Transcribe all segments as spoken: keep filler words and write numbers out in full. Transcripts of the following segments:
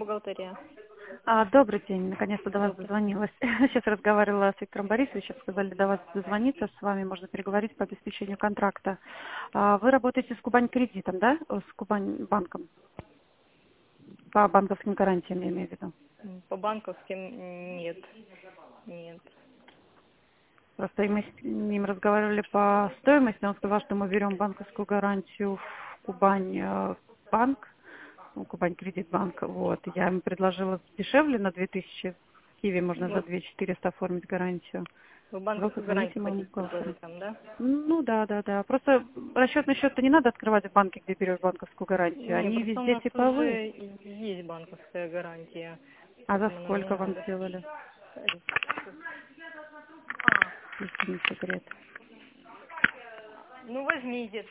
бухгалтерия. А, добрый день, наконец-то до вас дозвонилась. Сейчас разговаривала с Виктором Борисовичем, сказали до вас дозвониться, с вами можно переговорить по обеспечению контракта. А, вы работаете с Кубань кредитом, да? С Кубань банком? По банковским гарантиям, я имею в виду. По банковским нет. Нет. Просто мы с ним разговаривали по стоимости, он сказал, что мы берем банковскую гарантию в Кубань э, банк, ну, Кубань кредит банк, вот. Я ему предложила дешевле на две тысячи, в Киеве можно за Вот. две тысячи четыреста оформить гарантию. Вы Вы банковскую позвоните гарантию моему хотите бухгалтеру. предложить там, да? Ну да, да, да. Просто расчетный счет-то не надо открывать в банке, где берешь банковскую гарантию. Не, Они просто у везде нас типовые. уже есть банковская гарантия, А за поэтому нам не сколько вам надо. сделали, если не секрет? Ну, возьмите.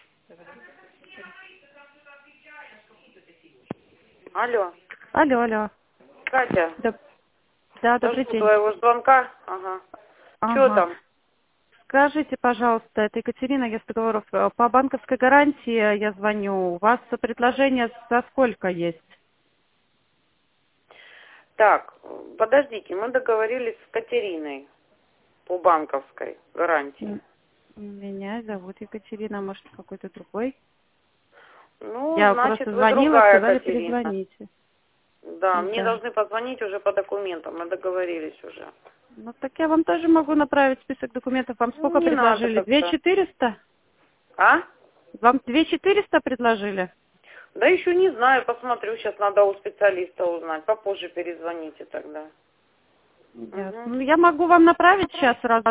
Алло, Алло, алло. Катя, Да, да, добрый жду день. твоего звонка. Ага. Что Ага. там? Скажите, пожалуйста, это Екатерина, я с договоров. По банковской гарантии я звоню. У вас предложение за сколько есть? Так, подождите, мы договорились с Катериной по банковской гарантии. М, Меня зовут Екатерина, может, какой-то другой? Ну, Я значит, просто вы звонила, другая сказали, Катерина. перезвоните. Да, мне Да. должны позвонить уже по документам, мы договорились уже. Ну, так я вам тоже могу направить список документов. Вам Ну, сколько не надо предложили? Две тогда. четыреста? А? Вам две четыреста предложили? Да еще не знаю, посмотрю, сейчас надо у специалиста узнать. Попозже перезвоните тогда. Ясно. Угу. Ну, я могу вам направить сейчас сразу.